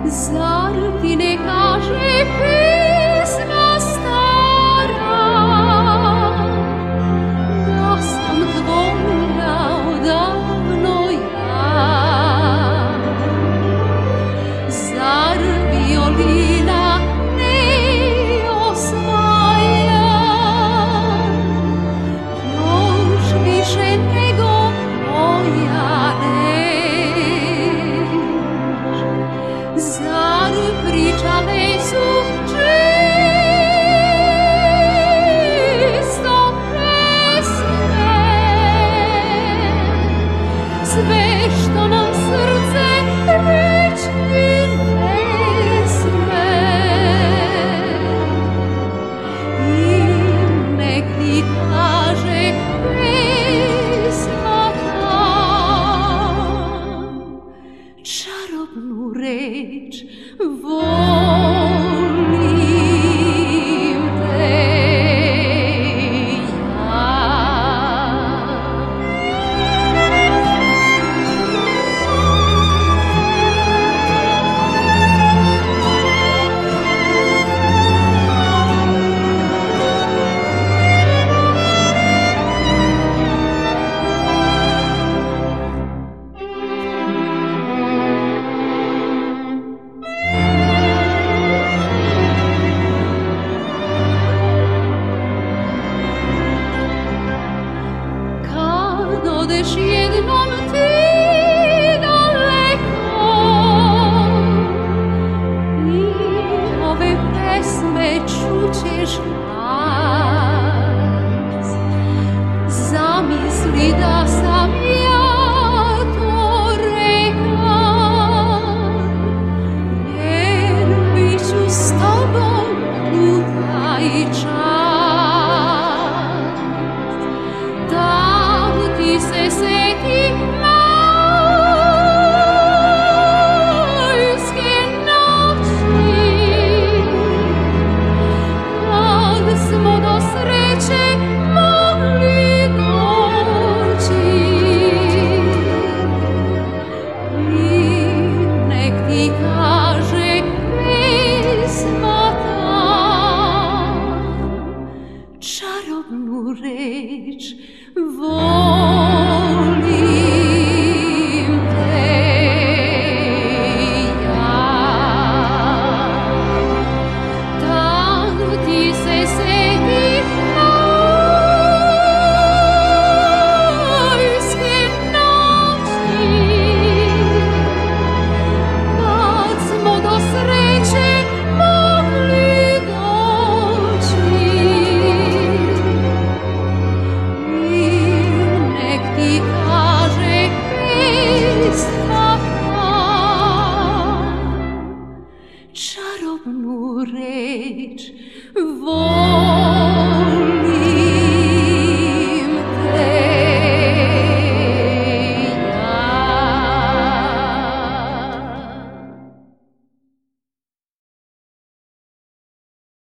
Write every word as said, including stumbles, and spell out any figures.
Zar ti ne kaže pesma stara da sam tvoja odavno ja? Zar violina ne osvaja još više nego moja reč? Zar pričale su čisto pesme, sve što nam srce reći ne sme? I nek ti kaže pesma ta čarobnu reč: volim te ja. Kad odeš jednom ti daleko i ove pesme čućeš glas, zamisli da sam ja to rekla, jer bit ću s tobom u taj čas. Da ti se seti majske noći, kad smo do sreće mogli doći. I nek ti kaže pesma ta čarobnu reč: volim te ja. Tad ti se seti majske noći, kad smo do sreće mogli doći. I nek ti kaže pesma ta čarobnu reč: volim